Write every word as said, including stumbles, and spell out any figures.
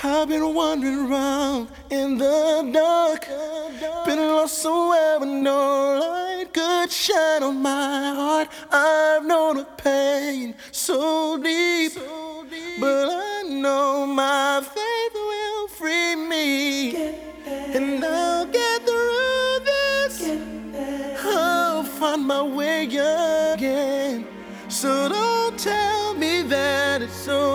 I've been wandering around in the dark, been lost somewhere with no light could shine on my heart. I've known a pain so deep, but I know my faith will free me, and I'll get through this. I'll find my way again. So don't tell me that it's over.